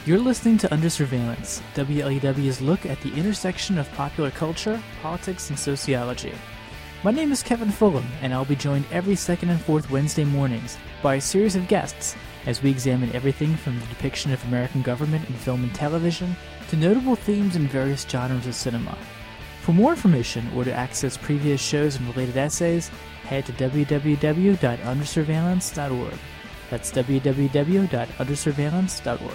You're listening to Under Surveillance, WLEW's look at the intersection of popular culture, politics, and sociology. My name is Kevin Fulham, and I'll be joined every second and fourth Wednesday mornings by a series of guests as we examine everything from the depiction of American government in film and television to notable themes in various genres of cinema. For more information or to access previous shows and related essays, head to www.undersurveillance.org. That's www.undersurveillance.org.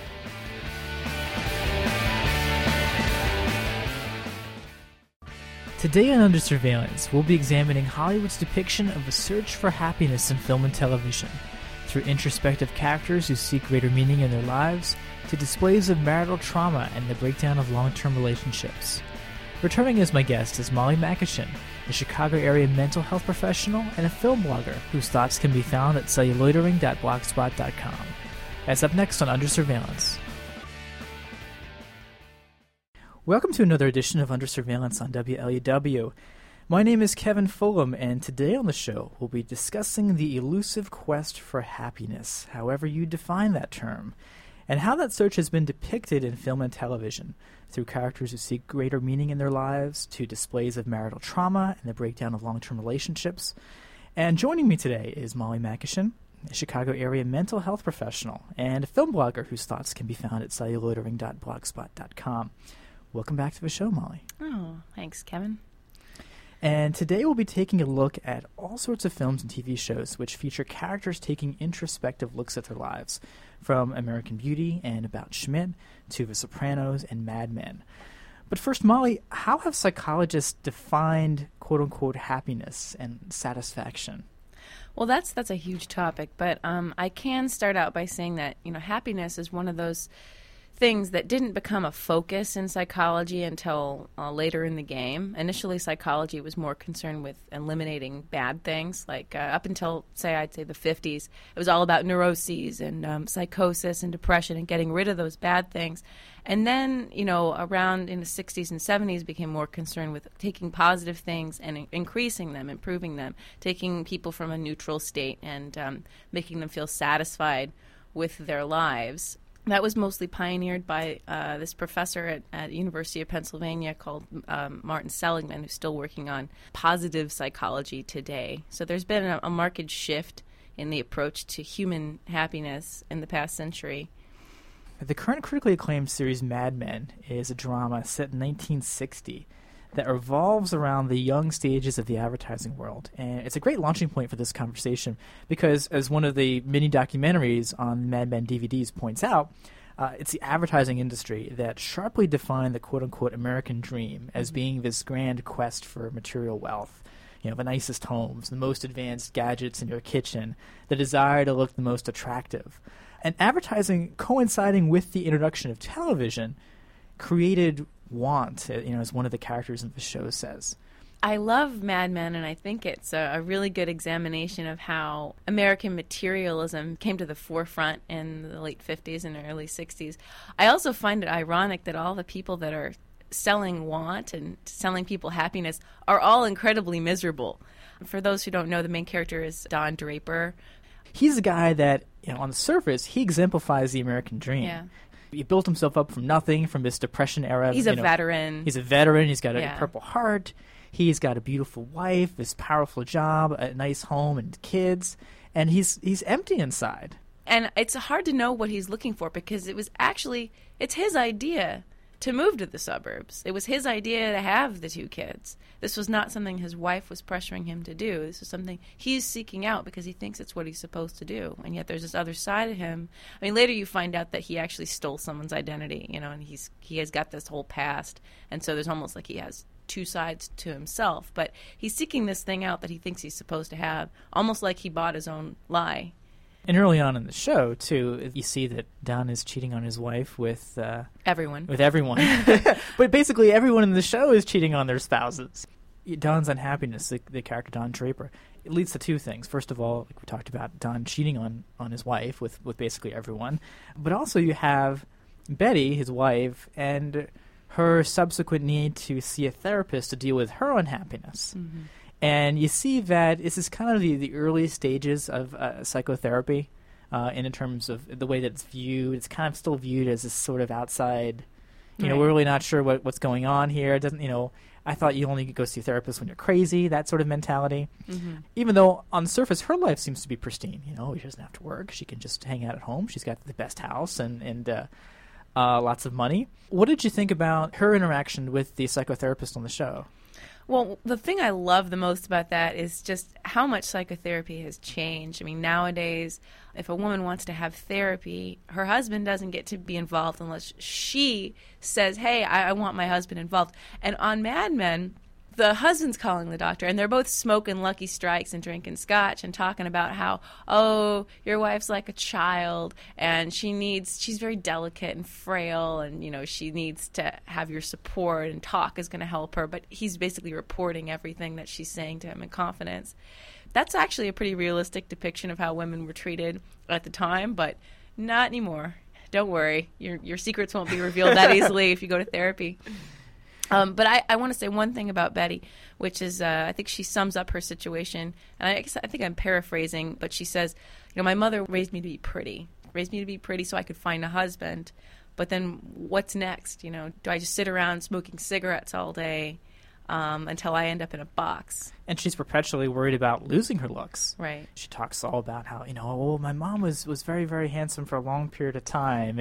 Today on Under Surveillance, we'll be examining Hollywood's depiction of a search for happiness in film and television, through introspective characters who seek greater meaning in their lives, to displays of marital trauma and the breakdown of long-term relationships. Returning as my guest is Molly Makishin, a Chicago-area mental health professional and a film blogger whose thoughts can be found at celluloitering.blogspot.com. That's up next on Under Surveillance. Welcome to another edition of Under Surveillance on WLEW. My name is Kevin Fulham, and today on the show we'll be discussing the elusive quest for happiness, however you define that term, and how that search has been depicted in film and television, through characters who seek greater meaning in their lives, to displays of marital trauma and the breakdown of long-term relationships. And joining me today is Molly Makishin, a Chicago-area mental health professional and a film blogger whose thoughts can be found at celluloitering.blogspot.com. Welcome back to the show, Molly. Oh, thanks, Kevin. And today we'll be taking a look at all sorts of films and TV shows which feature characters taking introspective looks at their lives, from American Beauty and About Schmidt to The Sopranos and Mad Men. But first, Molly, how have psychologists defined quote-unquote happiness and satisfaction? Well, that's a huge topic, but I can start out by saying that, happiness is one of those things that didn't become a focus in psychology until later in the game. Initially, psychology was more concerned with eliminating bad things. Like up until, I'd say the 50s, it was all about neuroses and psychosis and depression and getting rid of those bad things. And then, around in the 60s and 70s, became more concerned with taking positive things and increasing them, improving them, taking people from a neutral state and making them feel satisfied with their lives. That was mostly pioneered by this professor at University of Pennsylvania called Martin Seligman, who's still working on positive psychology today. So there's been a marked shift in the approach to human happiness in the past century. The current critically acclaimed series Mad Men is a drama set in 1960 that revolves around the young stages of the advertising world. And it's a great launching point for this conversation because, as one of the mini documentaries on Mad Men DVDs points out, it's the advertising industry that sharply defined the quote-unquote American dream as being this grand quest for material wealth. The nicest homes, the most advanced gadgets in your kitchen, the desire to look the most attractive. And advertising coinciding with the introduction of television created want, as one of the characters in the show says. I love Mad Men, and I think it's a really good examination of how American materialism came to the forefront in the late 50s and early 60s. I also find it ironic that all the people that are selling want and selling people happiness are all incredibly miserable. For those who don't know, the main character is Don Draper. He's a guy that, on the surface, he exemplifies the American dream. Yeah. He built himself up from nothing, from this Depression era. He's a veteran. He's a veteran. He's got a Purple Heart. He's got a beautiful wife, this powerful job, a nice home, and kids. And he's empty inside. And it's hard to know what he's looking for because it's his idea to move to the suburbs. It was his idea to have the two kids. This was not something his wife was pressuring him to do. This is something he's seeking out because he thinks it's what he's supposed to do. And yet there's this other side of him. I mean, later you find out that he actually stole someone's identity, and he has got this whole past. And so there's almost like he has two sides to himself. But he's seeking this thing out that he thinks he's supposed to have, almost like he bought his own lie. And early on in the show, too, you see that Don is cheating on his wife with everyone. With everyone. But basically everyone in the show is cheating on their spouses. Don's unhappiness, the character Don Draper, it leads to two things. First of all, like we talked about, Don cheating on his wife with basically everyone. But also you have Betty, his wife, and her subsequent need to see a therapist to deal with her unhappiness. Mm-hmm. And you see that this is kind of the early stages of psychotherapy and in terms of the way that it's viewed. It's kind of still viewed as this sort of outside, we're really not sure what's going on here. It doesn't, I thought you only go see a therapist when you're crazy, that sort of mentality. Mm-hmm. Even though on the surface her life seems to be pristine. She doesn't have to work. She can just hang out at home. She's got the best house and lots of money. What did you think about her interaction with the psychotherapist on the show? Well, the thing I love the most about that is just how much psychotherapy has changed. I mean, nowadays, if a woman wants to have therapy, her husband doesn't get to be involved unless she says, hey, I want my husband involved. And on Mad Men, the husband's calling the doctor, and they're both smoking Lucky Strikes and drinking scotch and talking about how, oh, your wife's like a child, and she's very delicate and frail, and, she needs to have your support, and talk is going to help her. But he's basically reporting everything that she's saying to him in confidence. That's actually a pretty realistic depiction of how women were treated at the time, but not anymore. Don't worry. Your secrets won't be revealed that easily if you go to therapy. But I want to say one thing about Betty, which is I think she sums up her situation. And I think I'm paraphrasing, but she says, my mother raised me to be pretty so I could find a husband. But then what's next? Do I just sit around smoking cigarettes all day until I end up in a box? And she's perpetually worried about losing her looks. Right. She talks all about how, my mom was very, very handsome for a long period of time.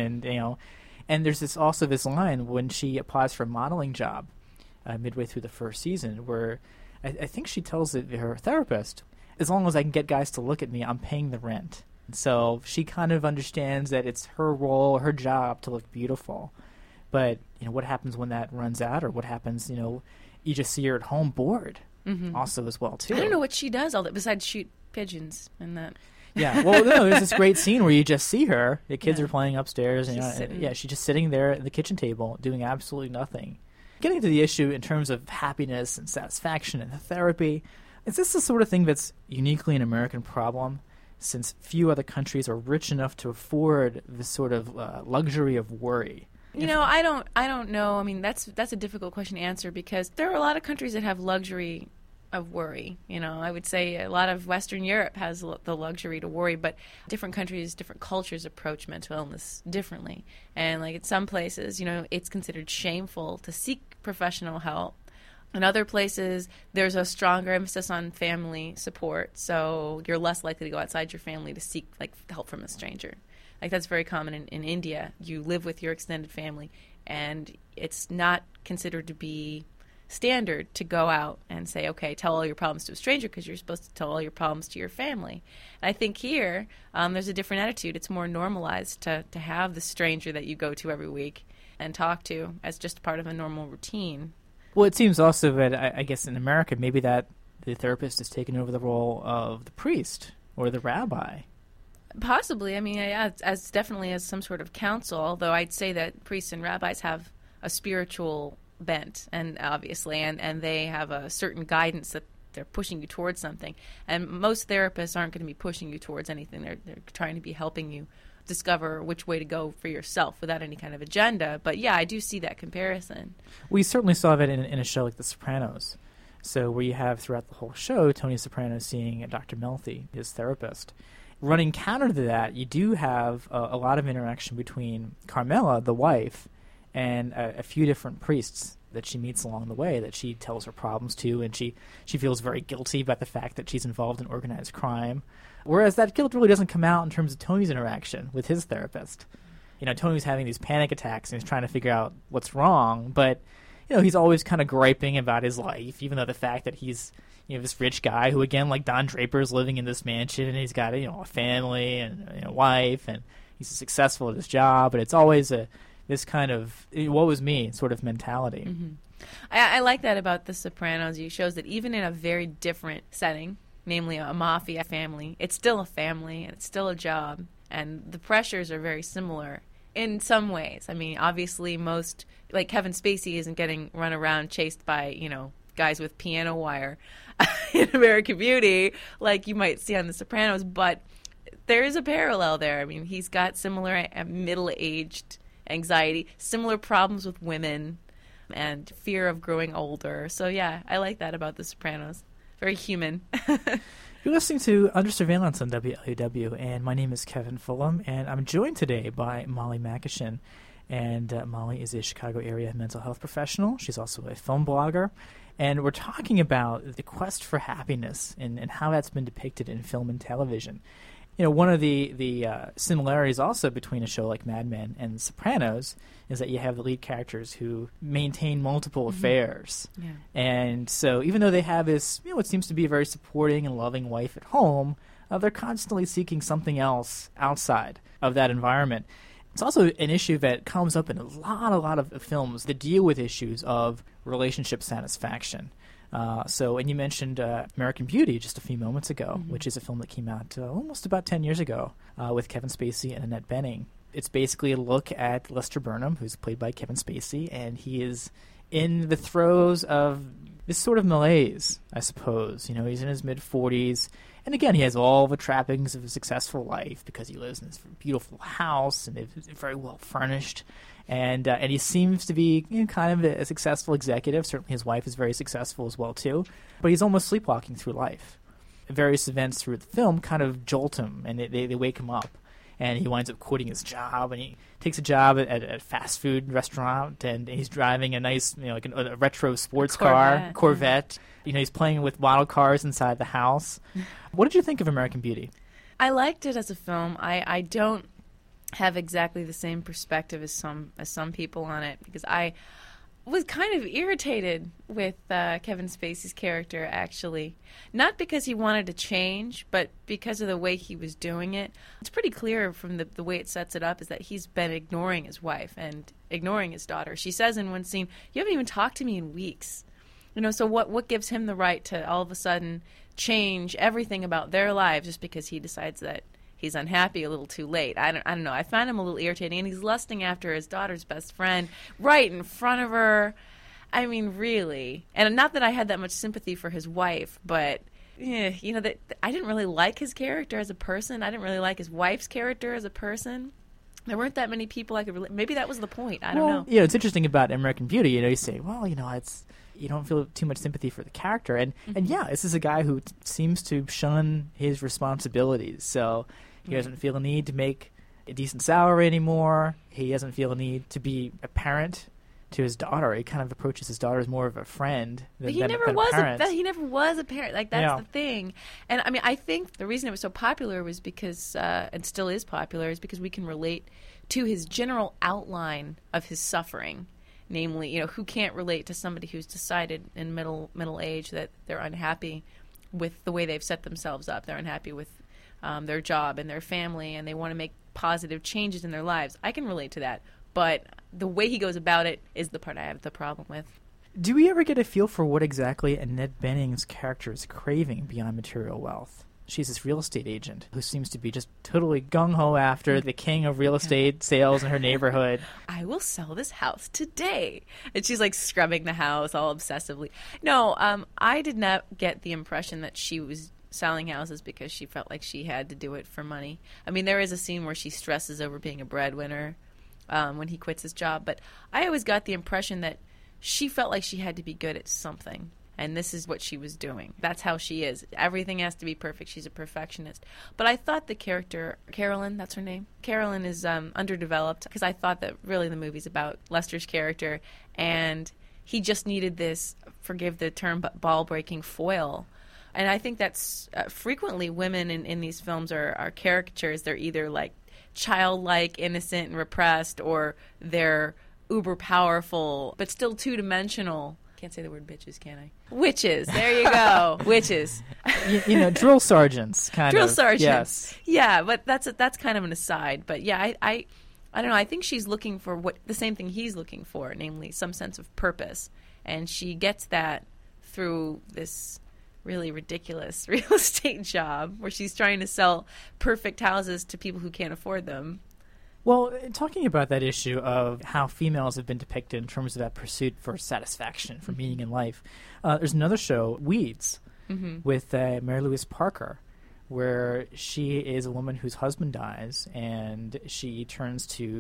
And there's this line when she applies for a modeling job midway through the first season where I think she tells her therapist, as long as I can get guys to look at me, I'm paying the rent. And so she kind of understands that it's her role, her job to look beautiful. But, what happens when that runs out, or what happens, you just see her at home bored also as well, too. I don't know what she does all that besides shoot pigeons and that. Yeah, well, no, there's this great scene where you just see her. The kids are playing upstairs. And, she's just sitting there at the kitchen table doing absolutely nothing. Getting to the issue in terms of happiness and satisfaction and therapy, is this the sort of thing that's uniquely an American problem, since few other countries are rich enough to afford this sort of luxury of worry? I don't know. I mean, that's a difficult question to answer because there are a lot of countries that have luxury of worry. I would say a lot of Western Europe has the luxury to worry, but different countries, different cultures approach mental illness differently. And like in some places, it's considered shameful to seek professional help. In other places, there's a stronger emphasis on family support, so you're less likely to go outside your family to seek help from a stranger. That's very common in India. You live with your extended family, and it's not considered to be standard to go out and say, okay, tell all your problems to a stranger because you're supposed to tell all your problems to your family. And I think here there's a different attitude. It's more normalized to have the stranger that you go to every week and talk to as just part of a normal routine. Well, it seems also that, I guess in America, maybe that the therapist has taken over the role of the priest or the rabbi. Possibly. I mean, as definitely as some sort of counsel, although I'd say that priests and rabbis have a spiritual bent, and obviously, and they have a certain guidance that they're pushing you towards something. And most therapists aren't going to be pushing you towards anything. They're trying to be helping you discover which way to go for yourself without any kind of agenda. But yeah, I do see that comparison. We certainly saw that in a show like The Sopranos. So where you have throughout the whole show Tony Soprano seeing Dr. Melfi, his therapist. Running counter to that, you do have a lot of interaction between Carmela, the wife, and a few different priests that she meets along the way that she tells her problems to, and she feels very guilty about the fact that she's involved in organized crime. Whereas that guilt really doesn't come out in terms of Tony's interaction with his therapist. Tony's having these panic attacks and he's trying to figure out what's wrong, but he's always kind of griping about his life, even though the fact that he's this rich guy who, again, like Don Draper, is living in this mansion and he's got a family and a wife and he's successful at his job, but it's always this kind of woe is me sort of mentality. Mm-hmm. I like that about The Sopranos. It shows that even in a very different setting, namely a mafia family, it's still a family and it's still a job, and the pressures are very similar in some ways. I mean, obviously most, like Kevin Spacey isn't getting run around chased by, guys with piano wire in American Beauty like you might see on The Sopranos, but there is a parallel there. I mean, he's got similar middle-aged anxiety, similar problems with women, and fear of growing older. So yeah, I like that about The Sopranos. Very human. You're listening to Under Surveillance on WLUW, and my name is Kevin Fulham, and I'm joined today by Molly Makishin. And Molly is a Chicago area mental health professional. She's also a film blogger. And we're talking about the quest for happiness and how that's been depicted in film and television. You know, one of the similarities also between a show like Mad Men and The Sopranos is that you have the lead characters who maintain multiple affairs. Yeah. And so even though they have this, you know, what seems to be a very supporting and loving wife at home, they're constantly seeking something else outside of that environment. It's also an issue that comes up in a lot of films that deal with issues of relationship satisfaction. And you mentioned American Beauty just a few moments ago, which is a film that came out almost about 10 years ago with Kevin Spacey and Annette Bening. It's basically a look at Lester Burnham, who's played by Kevin Spacey, and he is in the throes of this sort of malaise, I suppose. You know, he's in his mid-40s, and again, he has all the trappings of a successful life because he lives in this beautiful house and it's very well furnished. And he seems to be, you know, kind of a successful executive. Certainly his wife is very successful as well, too. But he's almost sleepwalking through life. Various events through the film kind of jolt him, and they wake him up. And he winds up quitting his job, and he takes a job at a fast food restaurant, and he's driving a nice, you know, like a retro sports car, Corvette. You know, he's playing with model cars inside the house. What did you think of American Beauty? I liked it as a film. I don't have exactly the same perspective as some people on it, because I was kind of irritated with Kevin Spacey's character, actually. Not because he wanted to change, but because of the way he was doing it. It's pretty clear from the way it sets it up is that he's been ignoring his wife and ignoring his daughter. She says in one scene, "You haven't even talked to me in weeks." You know, so what gives him the right to all of a sudden change everything about their lives just because he decides that he's unhappy a little too late? I don't know. I find him a little irritating, and he's lusting after his daughter's best friend right in front of her. I mean, really. And not that I had that much sympathy for his wife, but you know, that I didn't really like his character as a person. I didn't really like his wife's character as a person. There weren't that many people I could relate. Maybe that was the point. I don't know. Yeah, it's interesting about American Beauty. You know, you say, well, you know, you don't feel too much sympathy for the character. And yeah, this is a guy who seems to shun his responsibilities. So he doesn't feel a need to make a decent salary anymore. He doesn't feel a need to be a parent to his daughter. He kind of approaches his daughter as more of a friend than he never a parent. He never was a parent. Like, that's the thing. And I mean, I think the reason it was so popular was because, and still is popular, is because we can relate to his general outline of his suffering. Namely, you know, who can't relate to somebody who's decided in middle age that they're unhappy with the way they've set themselves up. They're unhappy with their job and their family, and they want to make positive changes in their lives. I can relate to that, but the way he goes about it is the part I have the problem with. Do we ever get a feel for what exactly Annette Bening's character is craving beyond material wealth? She's this real estate agent who seems to be just totally gung-ho after the king of real estate sales in her neighborhood. I will sell this house today. And she's like scrubbing the house all obsessively. No, I did not get the impression that she was selling houses because she felt like she had to do it for money. I mean, there is a scene where she stresses over being a breadwinner when he quits his job, but I always got the impression that she felt like she had to be good at something. And this is what she was doing. That's how she is. Everything has to be perfect. She's a perfectionist. But I thought the character, Carolyn, that's her name, Carolyn is underdeveloped, because I thought that really the movie's about Lester's character, and he just needed this, forgive the term, but ball-breaking foil. And I think that's frequently women in these films are caricatures. They're either like childlike, innocent, and repressed, or they're uber powerful, but still two-dimensional. Can't say the word bitches, can I? Witches. There you go. Witches. You know, drill sergeants, kind of. Drill sergeants. Yes. Yeah, but that's kind of an aside. But yeah, I don't know. I think she's looking for the same thing he's looking for, namely some sense of purpose, and she gets that through this really ridiculous real estate job where she's trying to sell perfect houses to people who can't afford them. Well, talking about that issue of how females have been depicted in terms of that pursuit for satisfaction, for meaning in life, there's another show, Weeds, with Mary Louise Parker, where she is a woman whose husband dies, and she turns to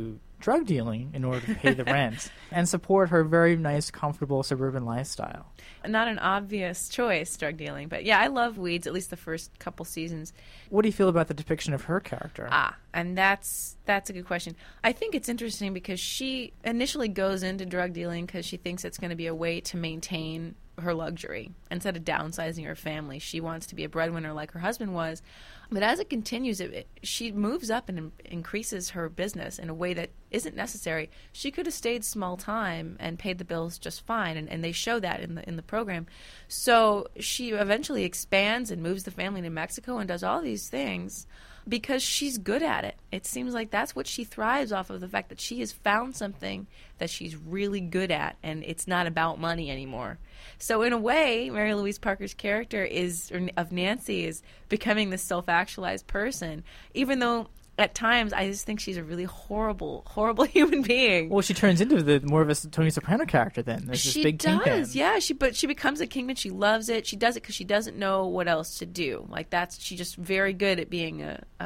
drug dealing in order to pay the rent and support her very nice, comfortable suburban lifestyle. Not an obvious choice, drug dealing. But yeah, I love Weeds, at least the first couple seasons. What do you feel about the depiction of her character? And that's a good question. I think it's interesting because she initially goes into drug dealing because she thinks it's going to be a way to maintain her luxury. Instead of downsizing her family, she wants to be a breadwinner like her husband was. But as it continues, she moves up and increases her business in a way that isn't necessary. She could have stayed small time and paid the bills just fine, and they show that in the program. So she eventually expands and moves the family to Mexico and does all these things because she's good at it. It seems like that's what she thrives off of, the fact that she has found something that she's really good at, and it's not about money anymore. So in a way, Mary Louise Parker's character of Nancy is becoming this self-actualized person, even though at times I just think she's a really horrible, horrible human being. Well, she turns into more of a Tony Soprano character then. There's this big kingpin. Yeah. She becomes a kingpin. She loves it. She does it because she doesn't know what else to do. She's just very good at being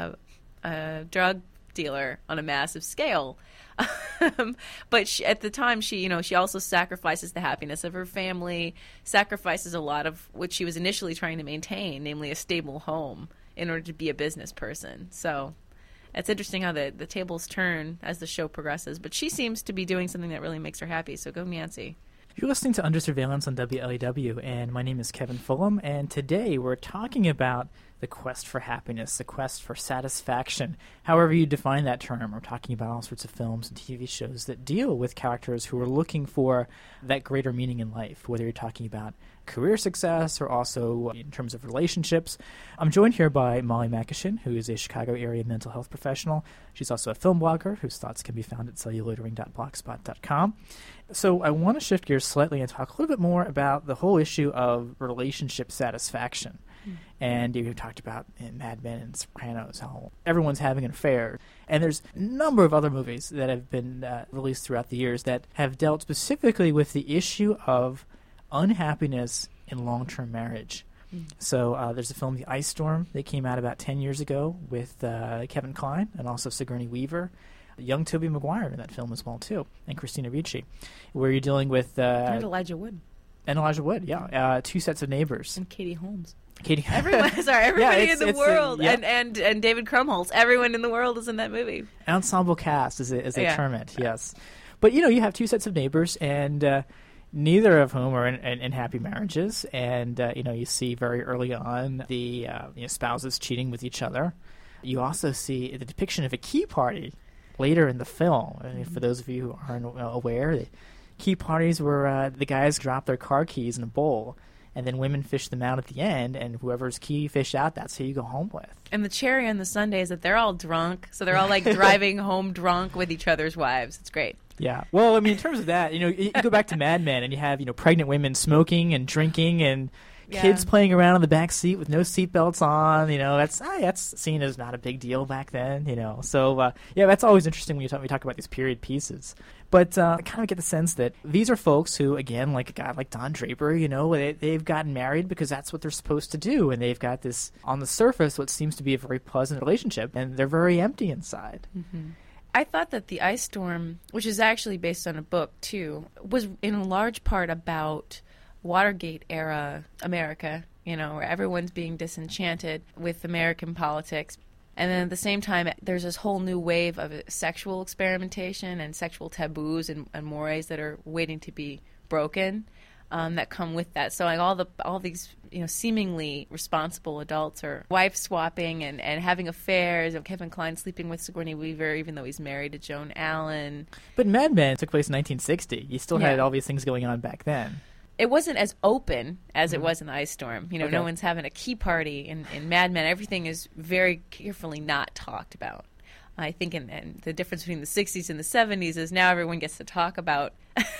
a drug dealer on a massive scale. But at the time, she also sacrifices the happiness of her family, sacrifices a lot of what she was initially trying to maintain, namely a stable home, in order to be a business person. So it's interesting how the tables turn as the show progresses. But she seems to be doing something that really makes her happy. So go Nancy. You're listening to Under Surveillance on WLEW, and my name is Kevin Fulham, and today we're talking about the quest for happiness, the quest for satisfaction, however you define that term. We're talking about all sorts of films and TV shows that deal with characters who are looking for that greater meaning in life, whether you're talking about career success or also in terms of relationships. I'm joined here by Molly Makishin, who is a Chicago area mental health professional. She's also a film blogger whose thoughts can be found at celluloidering.blogspot.com. So I want to shift gears slightly and talk a little bit more about the whole issue of relationship satisfaction. And you talked about in Mad Men and Sopranos how everyone's having an affair. And there's a number of other movies that have been released throughout the years that have dealt specifically with the issue of unhappiness in long-term marriage. So there's a film, The Ice Storm, that came out about 10 years ago with Kevin Kline and also Sigourney Weaver. Young Tobey Maguire in that film as well, too, and Christina Ricci, where you're dealing with... and Elijah Wood. And Elijah Wood, yeah. Two sets of neighbors. And Katie Holmes. Everybody in the world, and David Krumholtz. Everyone in the world is in that movie. Ensemble cast, as they term it, yes. But you have two sets of neighbors, and neither of whom are in happy marriages. And you see very early on the spouses cheating with each other. You also see the depiction of a key party later in the film. I mean, for those of you who aren't aware, the key parties where the guys drop their car keys in a bowl, and then women fish them out at the end, and whoever's key fished out, that's who you go home with. And the cherry on the sundae is that they're all drunk, so they're all driving home drunk with each other's wives. It's great. Yeah. Well, I mean, in terms of that, you go back to Mad Men, and you have pregnant women smoking and drinking, and kids playing around in the back seat with no seatbelts on. That's seen as not a big deal back then. So that's always interesting when we talk about these period pieces. But I kind of get the sense that these are folks who, again, like a guy like Don Draper, they've gotten married because that's what they're supposed to do, and they've got this, on the surface, what seems to be a very pleasant relationship, and they're very empty inside. Mm-hmm. I thought that The Ice Storm, which is actually based on a book, too, was in large part about Watergate-era America, where everyone's being disenchanted with American politics. And then at the same time, there's this whole new wave of sexual experimentation and sexual taboos and mores that are waiting to be broken that come with that. So all these seemingly responsible adults are wife swapping and having affairs. Kevin Kline sleeping with Sigourney Weaver, even though he's married to Joan Allen. But Mad Men took place in 1960. You still had all these things going on back then. It wasn't as open as it was in The Ice Storm. No one's having a key party in Mad Men. Everything is very carefully not talked about. I think and the difference between the 60s and the 70s is now everyone gets to talk about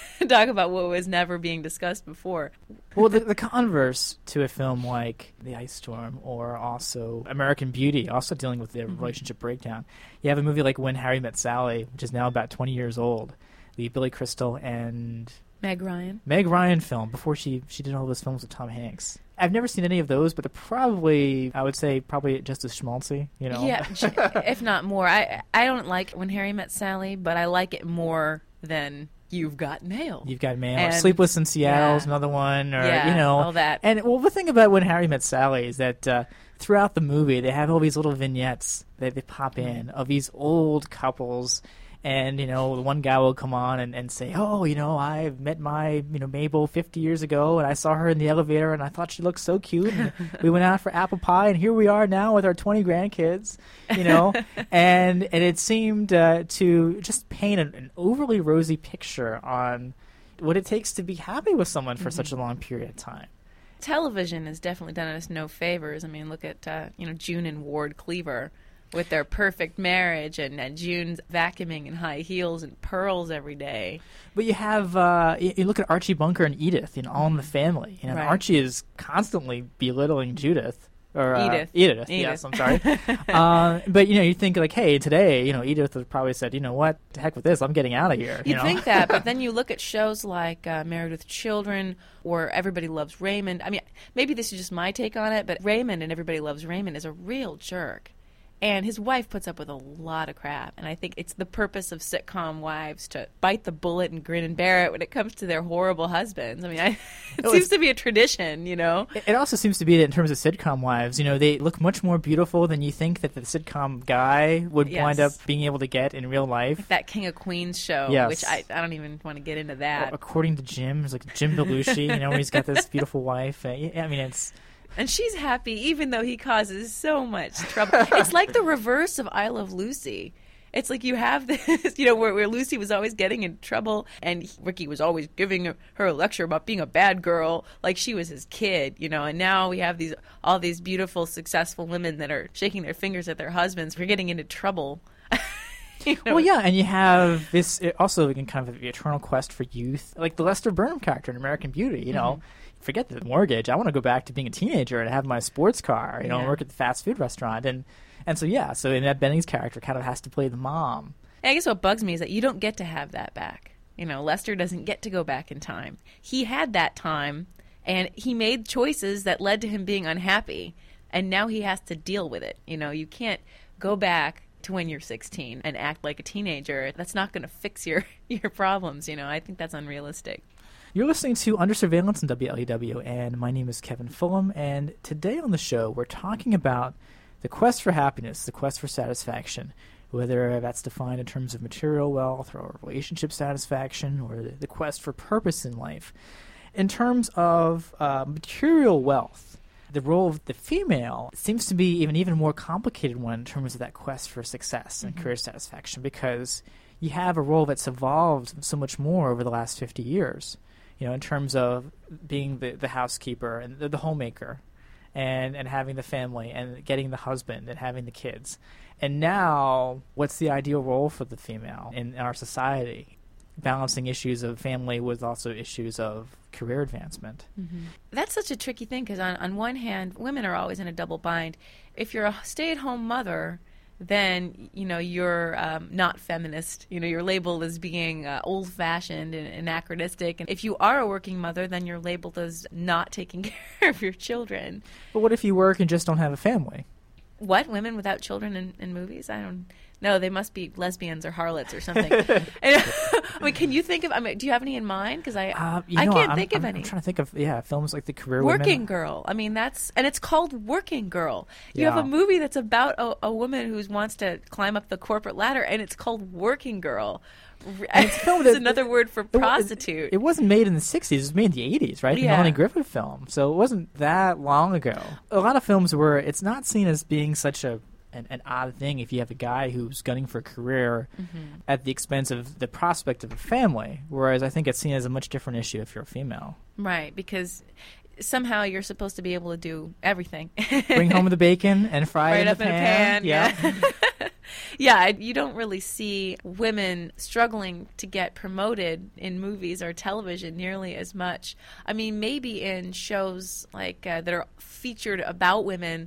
what was never being discussed before. Well, the converse to a film like The Ice Storm or also American Beauty, also dealing with the relationship breakdown. You have a movie like When Harry Met Sally, which is now about 20 years old. The Billy Crystal and Meg Ryan. Meg Ryan film before she did all those films with Tom Hanks. I've never seen any of those, but they're probably, I would say, probably just as schmaltzy, you know? Yeah, if not more. I don't like When Harry Met Sally, but I like it more than You've Got Mail. You've Got Mail. And, Sleepless in Seattle's another one, or, yeah, you know. all that. And, well, the thing about When Harry Met Sally is that throughout the movie, they have all these little vignettes that they pop in of these old couples. And, you know, the one guy will come on and say, oh, you know, I met my, you know, Mabel 50 years ago, and I saw her in the elevator, and I thought she looked so cute. And we went out for apple pie, and here we are now with our 20 grandkids, you know. and it seemed to just paint an overly rosy picture on what it takes to be happy with someone for such a long period of time. Television has definitely done us no favors. I mean, look at, June and Ward Cleaver with their perfect marriage, and June's vacuuming in high heels and pearls every day. But you have, you look at Archie Bunker and Edith in All in the Family. You know, Right. Archie is constantly belittling Judith. Or, Edith. Edith, yes, I'm sorry. But, you know, you think like, hey, today, you know, Edith would probably said, you know what, the heck with this, I'm getting out of here. You'd know? think that, but then you look at shows like Married with Children or Everybody Loves Raymond. I mean, maybe this is just my take on it, but Raymond and Everybody Loves Raymond is a real jerk. And his wife puts up with a lot of crap. And I think it's the purpose of sitcom wives to bite the bullet and grin and bear it when it comes to their horrible husbands. I mean, it seems to be a tradition, you know? It also seems to be that in terms of sitcom wives, you know, they look much more beautiful than you think that the sitcom guy would Yes. wind up being able to get in real life. That King of Queens show, Yes. which I don't even want to get into that. According to Jim, it's like Jim Belushi, you know, he's got this beautiful wife. I mean, it's... And she's happy even though he causes so much trouble. It's like the reverse of I Love Lucy. It's like you have this, you know, where Lucy was always getting in trouble and Ricky was always giving her a lecture about being a bad girl like she was his kid, you know. And now we have all these beautiful, successful women that are shaking their fingers at their husbands for getting into trouble. You know? Well, yeah, and you have this also in kind of the eternal quest for youth, like the Lester Burnham character in American Beauty, you know. Forget the mortgage. I want to go back to being a teenager and have my sports car, you know, and work at the fast food restaurant. And so, yeah, so Annette Bening's character kind of has to play the mom. I guess what bugs me is that you don't get to have that back. You know, Lester doesn't get to go back in time. He had that time, and he made choices that led to him being unhappy, and now he has to deal with it. You know, you can't go back to when you're 16 and act like a teenager. That's not going to fix your problems, you know. I think that's unrealistic. You're listening to Under Surveillance on WLEW, and my name is Kevin Fulham, and today on the show we're talking about the quest for happiness, the quest for satisfaction, whether that's defined in terms of material wealth or relationship satisfaction or the quest for purpose in life. In terms of material wealth, the role of the female seems to be an even more complicated one in terms of that quest for success and career satisfaction, because you have a role that's evolved so much more over the last 50 years. You know, in terms of being the housekeeper and the homemaker and having the family and getting the husband and having the kids. And now, what's the ideal role for the female in our society? Balancing issues of family with also issues of career advancement. That's such a tricky thing because on one hand, women are always in a double bind. If you're a stay-at-home mother, then, you know, you're not feminist. You know, you're labeled as being old-fashioned and anachronistic. And if you are a working mother, then you're labeled as not taking care of your children. But what if you work and just don't have a family? What? Women without children in movies? I don't know. They must be lesbians or harlots or something. I mean, can you think of, do you have any in mind? Because I can't think of any. I'm trying to think of, films like The Career Working Women. Girl. I mean, and it's called Working Girl. You Yeah. have a movie that's about a woman who wants to climb up the corporate ladder, and it's called Working Girl. And it's a film It's that- another word for prostitute. It wasn't made in the 60s. It was made in the 80s, right? The Yeah. Melanie Griffith film. So it wasn't that long ago. A lot of films where it's not seen as being such an odd thing if you have a guy who's gunning for a career at the expense of the prospect of a family, whereas I think it's seen as a much different issue if you're a female. Right, because somehow you're supposed to be able to do everything. Bring home the bacon and fry Right it in up the in a pan. pan, yeah. Yeah, you don't really see women struggling to get promoted in movies or television nearly as much. I mean, maybe in shows like that are featured about women,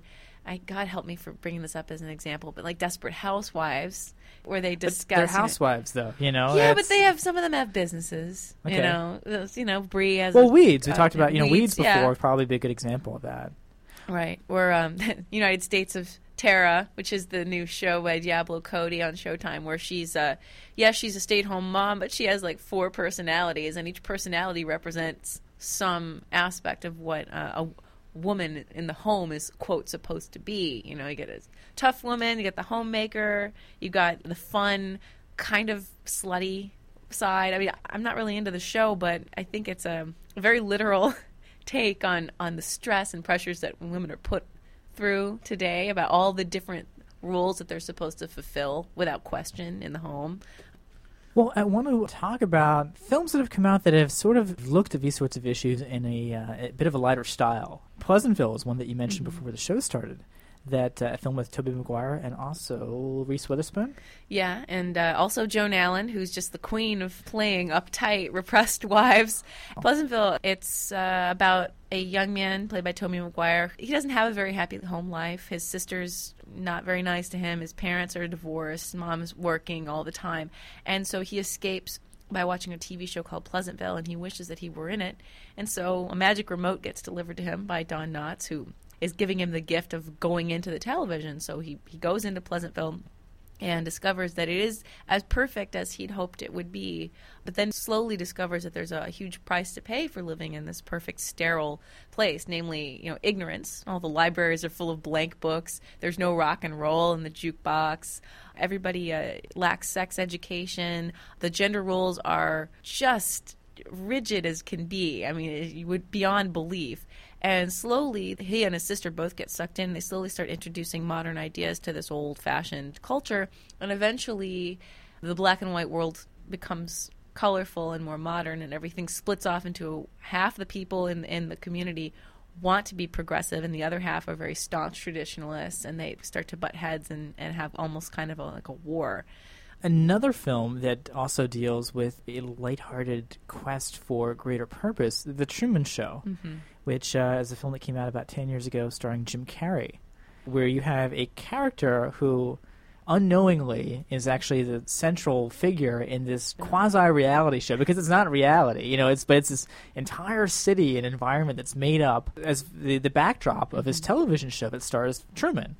God help me for bringing this up as an example, but like Desperate Housewives, where they discuss. They're housewives, though, Yeah, but some of them have businesses. Okay. Bree has. Weeds. We talked about Weeds before. Yeah. Would probably be a good example of that. Right. Or United States of Terra, which is the new show by Diablo Cody on Showtime, where she's she's a stay-at-home mom, but she has like 4 personalities, and each personality represents some aspect of what a woman in the home is, quote, supposed to be. You get a tough woman, you get the homemaker, you got the fun, kind of slutty side. I mean, I'm not really into the show, but I think it's a very literal take on the stress and pressures that women are put through today, about all the different roles that they're supposed to fulfill without question in the home. Well, I want to talk about films that have come out that have sort of looked at these sorts of issues in a bit of a lighter style. Pleasantville is one that you mentioned before the show started. That a film with Tobey Maguire and also Reese Witherspoon. Yeah, and also Joan Allen, who's just the queen of playing uptight, repressed wives. Pleasantville, it's about a young man played by Tobey Maguire. He doesn't have a very happy home life. His sister's not very nice to him. His parents are divorced. Mom is working all the time. And so he escapes by watching a TV show called Pleasantville, and he wishes that he were in it. And so a magic remote gets delivered to him by Don Knotts, who is giving him the gift of going into the television. So he goes into Pleasantville and discovers that it is as perfect as he'd hoped it would be, but then slowly discovers that there's a huge price to pay for living in this perfect, sterile place, namely, ignorance. All the libraries are full of blank books. There's no rock and roll in the jukebox. Everybody lacks sex education. The gender roles are just rigid as can be. I mean, you would beyond belief. And slowly, he and his sister both get sucked in. They slowly start introducing modern ideas to this old-fashioned culture. And eventually, the black and white world becomes colorful and more modern, and everything splits off into half the people in the community want to be progressive, and the other half are very staunch traditionalists, and they start to butt heads and have almost kind of like a war. Another film that also deals with a lighthearted quest for greater purpose, The Truman Show, which is a film that came out about 10 years ago starring Jim Carrey, where you have a character who unknowingly is actually the central figure in this quasi-reality show, because it's not reality, it's this entire city and environment that's made up as the backdrop of his television show that stars Truman.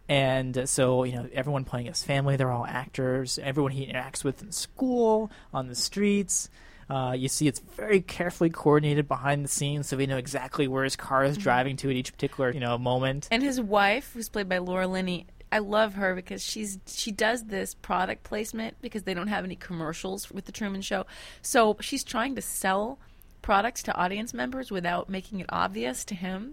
And so, everyone playing his family, they're all actors. Everyone he interacts with in school, on the streets. You see it's very carefully coordinated behind the scenes, so we know exactly where his car is driving to at each particular, moment. And his wife, who's played by Laura Linney, I love her because she does this product placement because they don't have any commercials with The Truman Show. So she's trying to sell products to audience members without making it obvious to him.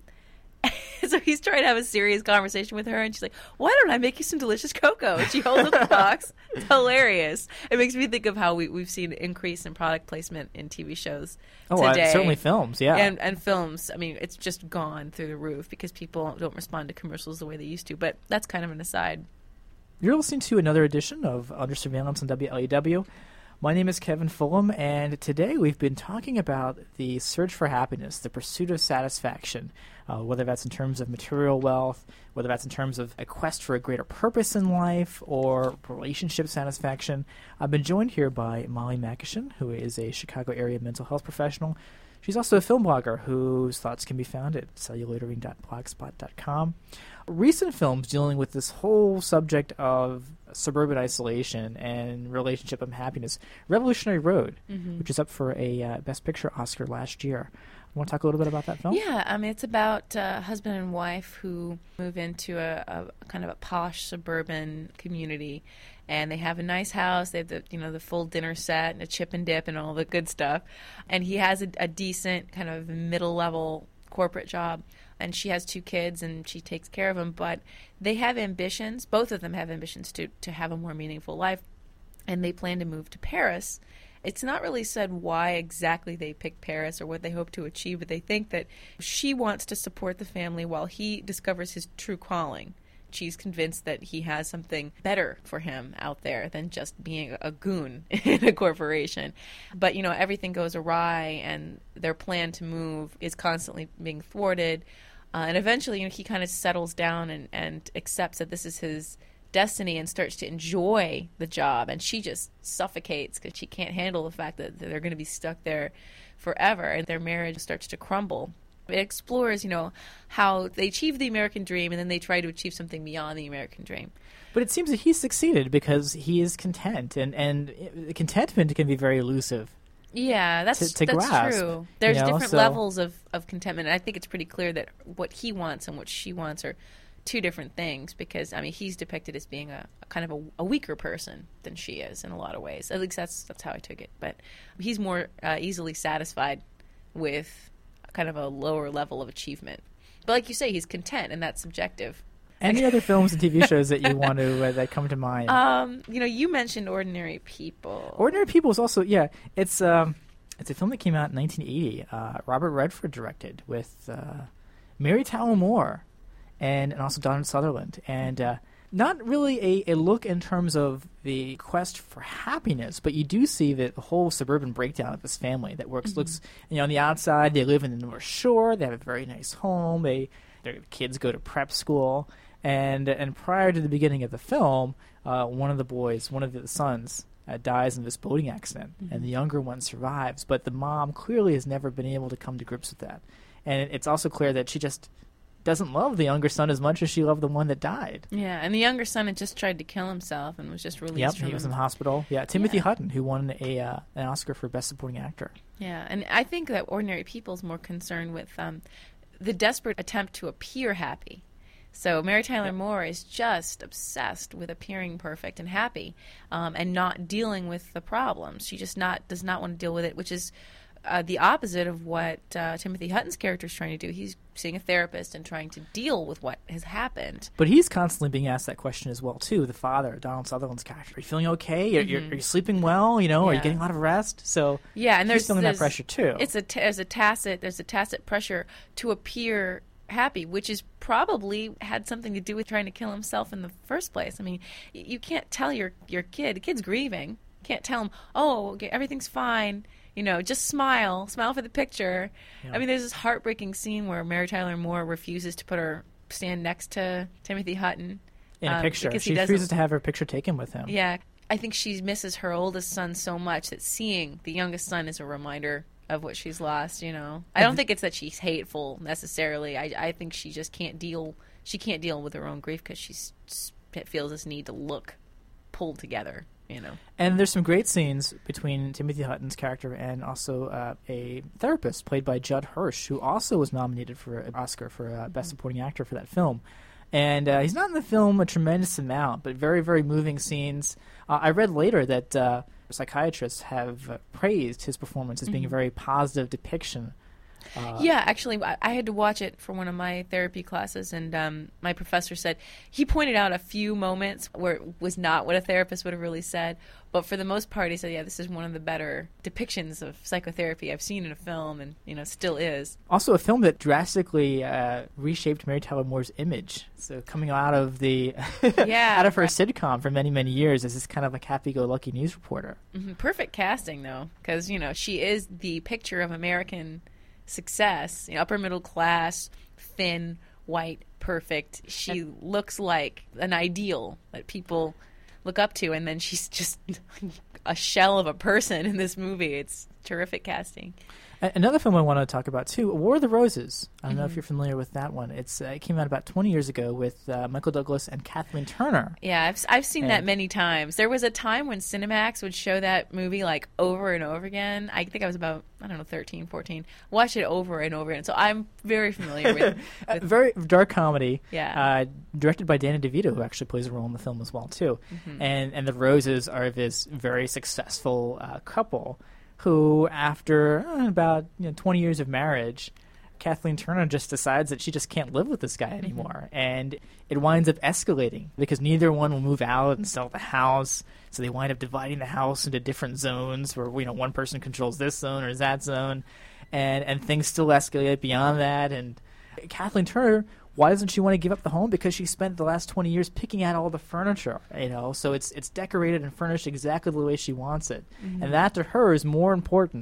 So he's trying to have a serious conversation with her, and she's like, "Why don't I make you some delicious cocoa?" And she holds up the box. It's hilarious. It makes me think of how we've seen an increase in product placement in TV shows today. Certainly films, yeah. And films. I mean, it's just gone through the roof because people don't respond to commercials the way they used to. But that's kind of an aside. You're listening to another edition of Under Surveillance on WLEW. My name is Kevin Fulham, and today we've been talking about the search for happiness, the pursuit of satisfaction, whether that's in terms of material wealth, whether that's in terms of a quest for a greater purpose in life, or relationship satisfaction. I've been joined here by Molly Makishin, who is a Chicago area mental health professional. She's also a film blogger whose thoughts can be found at celluloidering.blogspot.com. Recent films dealing with this whole subject of suburban isolation and relationship unhappiness. Revolutionary Road, which is up for a Best Picture Oscar last year. You want to talk a little bit about that film? Yeah, I mean, it's about a husband and wife who move into a kind of a posh suburban community, and they have a nice house. They have the full dinner set and a chip and dip and all the good stuff. And he has a decent kind of middle-level corporate job, and she has 2 kids, and she takes care of them. But they have ambitions. Both of them have ambitions to have a more meaningful life, and they plan to move to Paris. It's not really said why exactly they picked Paris or what they hope to achieve, but they think that she wants to support the family while he discovers his true calling. She's convinced that he has something better for him out there than just being a goon in a corporation. But, everything goes awry, and their plan to move is constantly being thwarted. And eventually, he kind of settles down and accepts that this is his destiny and starts to enjoy the job. And she just suffocates because she can't handle the fact that they're going to be stuck there forever, and their marriage starts to crumble. It explores, how they achieve the American dream, and then they try to achieve something beyond the American dream. But it seems that he succeeded because he is content, and contentment can be very elusive. Yeah, that's grasp, true. There's different levels of contentment, and I think it's pretty clear that what he wants and what she wants are two different things, because he's depicted as being a kind of a weaker person than she is in a lot of ways. At least that's how I took it. But he's more easily satisfied with kind of a lower level of achievement. But like you say, he's content, and that's subjective. Any other films and TV shows that you want to that come to mind? You mentioned Ordinary People. Ordinary People is also it's a film that came out in 1980. Robert Redford directed with Mary Tyler Moore and also Donald Sutherland, and not really a look in terms of the quest for happiness, but you do see the whole suburban breakdown of this family that looks on the outside. They live in the North Shore. They have a very nice home. Their kids go to prep school. And prior to the beginning of the film, one of the sons, dies in this boating accident, and the younger one survives. But the mom clearly has never been able to come to grips with that. And it's also clear that she just doesn't love the younger son as much as she loved the one that died. Yeah, and the younger son had just tried to kill himself and was just released. Yep, he was in the hospital. Yeah, Timothy Hutton, who won an Oscar for Best Supporting Actor. Yeah, and I think that Ordinary People is more concerned with the desperate attempt to appear happy. So Mary Tyler Moore is just obsessed with appearing perfect and happy, and not dealing with the problems. She just does not want to deal with it, which is the opposite of what Timothy Hutton's character is trying to do. He's seeing a therapist and trying to deal with what has happened. But he's constantly being asked that question as well, too. The father, Donald Sutherland's character. Are you feeling okay? Are you sleeping well? Are you getting a lot of rest? So and he's feeling that pressure, too. There's a tacit pressure to appear happy, which is probably had something to do with trying to kill himself in the first place. I mean, you can't tell your kid, the kid's grieving. You can't tell him, okay, everything's fine. Just smile for the picture. Yeah. I mean, there's this heartbreaking scene where Mary Tyler Moore refuses to stand next to Timothy Hutton in a picture. She refuses to have her picture taken with him. Yeah, I think she misses her oldest son so much that seeing the youngest son is a reminder of what she's lost. I don't think it's that she's hateful necessarily. I think she just can't deal. She can't deal with her own grief because she feels this need to look pulled together. And there's some great scenes between Timothy Hutton's character and also a therapist played by Judd Hirsch, who also was nominated for an Oscar for Best Supporting Actor for that film. And he's not in the film a tremendous amount, but very, very moving scenes. I read later that psychiatrists have praised his performance as being a very positive depiction. Actually, I had to watch it for one of my therapy classes, and my professor said he pointed out a few moments where it was not what a therapist would have really said, but for the most part, he said, this is one of the better depictions of psychotherapy I've seen in a film, and still is. Also, a film that drastically reshaped Mary Tyler Moore's image. So coming out of out of her sitcom for many, many years as this kind of like happy-go-lucky news reporter. Mm-hmm. Perfect casting, though, because she is the picture of American success, upper middle class, thin, white, perfect. She looks like an ideal that people look up to, and then she's just a shell of a person in this movie. It's terrific casting. Another film I want to talk about, too, War of the Roses. I don't know if you're familiar with that one. It came out about 20 years ago with Michael Douglas and Kathleen Turner. Yeah, I've seen that many times. There was a time when Cinemax would show that movie like over and over again. I think I was about, 13, 14. Watched it over and over again. So I'm very familiar with a very dark comedy. Yeah. Directed by Danny DeVito, who actually plays a role in the film as well, too. And the Roses are this very successful couple who, after about 20 years of marriage, Kathleen Turner just decides that she just can't live with this guy anymore. And it winds up escalating because neither one will move out and sell the house. So they wind up dividing the house into different zones where, one person controls this zone or that zone. And things still escalate beyond that. And Kathleen Turner, why doesn't she want to give up the home? Because she spent the last 20 years picking out all the furniture, so it's decorated and furnished exactly the way she wants it. And that to her is more important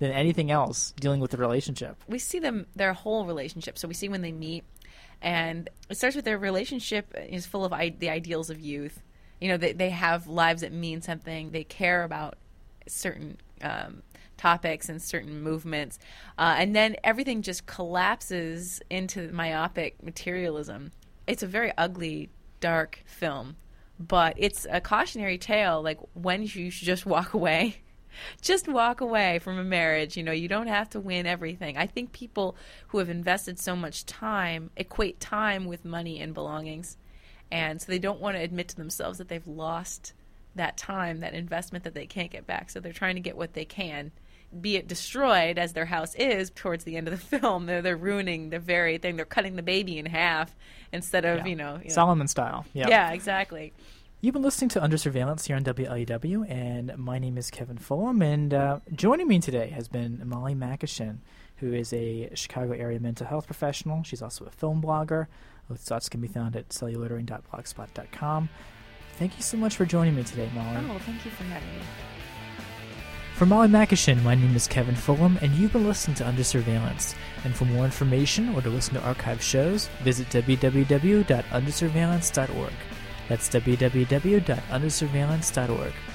than anything else dealing with the relationship. We see their whole relationship. So we see when they meet, and it starts with their relationship is full of the ideals of youth. You know, they have lives that mean something. They care about certain topics and certain movements. And then everything just collapses into myopic materialism. It's a very ugly, dark film, but it's a cautionary tale, like when you should just walk away. Just walk away from a marriage. You know, you don't have to win everything. I think people who have invested so much time equate time with money and belongings. And so they don't want to admit to themselves that they've lost that time, that investment that they can't get back. So they're trying to get what they can, be it destroyed as their house is towards the end of the film. They're ruining the very thing. They're cutting the baby in half instead of, Solomon style. Yeah. Yeah, exactly. You've been listening to Under Surveillance here on WLEW, and my name is Kevin Fulham, and joining me today has been Molly Makishin, who is a Chicago area mental health professional. She's also a film blogger. Her thoughts can be found at celluloidering.blogspot.com. Thank you so much for joining me today, Molly. Oh, thank you for having me. For Molly Makishin, my name is Kevin Fulham, and you've been listening to Under Surveillance. And for more information or to listen to archived shows, visit www.undersurveillance.org. That's www.undersurveillance.org.